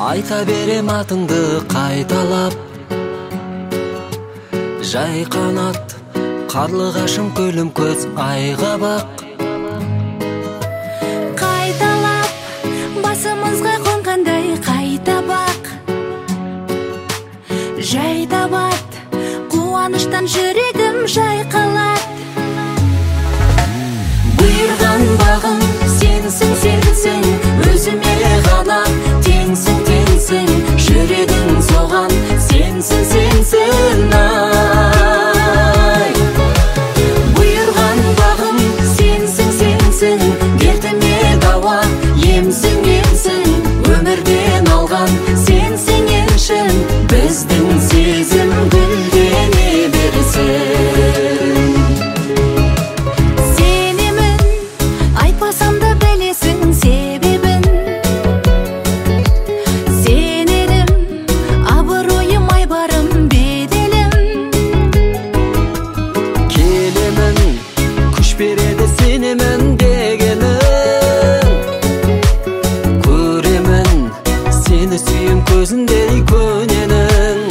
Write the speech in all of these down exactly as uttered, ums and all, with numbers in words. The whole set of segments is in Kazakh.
Айта берем атыңды кайталап, жай канат карлыгашым көлүм көз айга бак. Кайталап басымызга конгандай кайта бак, жай табат кубанычтан жүрөгүм жайкалат. Буйрган багым сенсиң, сенсиң, өзүмө гана теңсиң, теңсиң, жүрөгүң соган сенсиң, сенсиң, ай. Буйрган багым сенсиң, сенсиң, дертиме дава эмсиң, эмсиң, өмүрдөн алган сенсиң эншин, биздин сезим гүлдөнө берсин. Береді сенемін дегенің, көремін сені сүйем көзіндей көненің.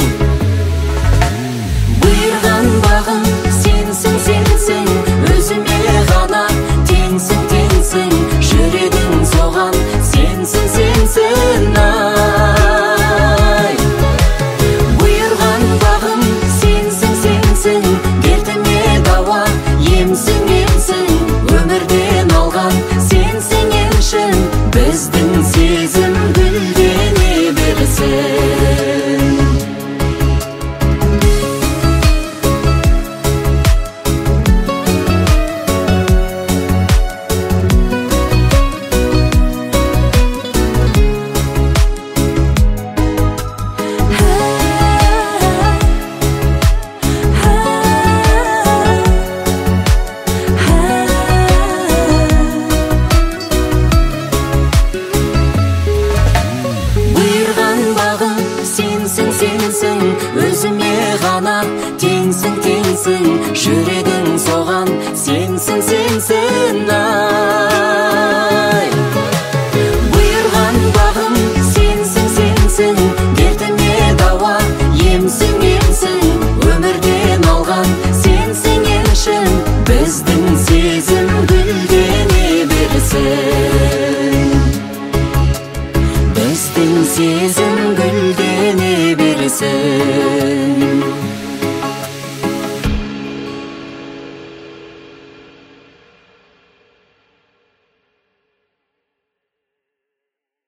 Бұйырған бағым сенсің, сенсің, өзіме ғана теңсің, теңсің, жүрегің соған сенсің, сенсің, ай. Бұйырған бағым сенсің, сенсің, дертіме дауа емсің, өмірден алған сенсің еншін, біздің сезім гүлдене берсін. Сенсің, сенсің, өзіме ғана теңсің, теңсің, жүрегің соған сенсің, сенсің, ай. Бұйырған бағым сенсің, сенсің, дертіме дауа емсің, емсің, өмірден алған сенсің еншін, біздің сезім гүлдене берсін. Біздің сезім гүлдене берсін.